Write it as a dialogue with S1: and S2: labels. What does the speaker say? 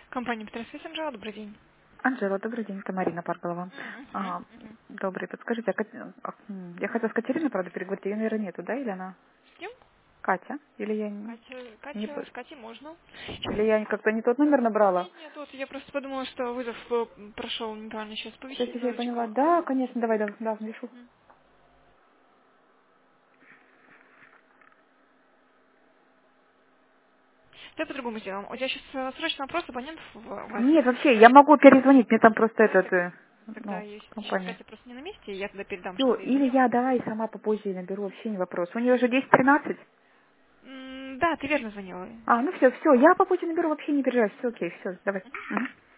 S1: Компания Петросвет, Анжела, добрый день.
S2: Анжела, добрый день, это Марина Парголова. Добрый, подскажите, я хотела с Катериной, правда, переговорить, ее, наверное, нету, да, или она?
S1: С кем?
S2: Катя? Или я
S1: С Катей можно.
S2: или я как-то не тот номер набрала?
S1: Нет, вот я просто подумала, что вызов прошел неправильно. Сейчас повисит
S2: Сейчас я поняла.
S1: минуточку.
S2: Да, конечно, давай, да, решу.
S1: Давай по-другому сделаем. У тебя сейчас срочный вопрос абонентов в
S2: Нет,
S1: офис.
S2: вообще, я могу перезвонить, мне там просто
S1: Ну, так, тогда есть. Сейчас
S2: компания.
S1: Катя просто не на месте, я тогда передам, что
S2: Все,
S1: ты
S2: или
S1: звонила.
S2: я давай сама попозже наберу, вообще не вопрос. У нее же 10:13.
S1: Да, ты верно звонила.
S2: Ну все, я попозже наберу, вообще не переживай, все окей, все, давай. Мгм.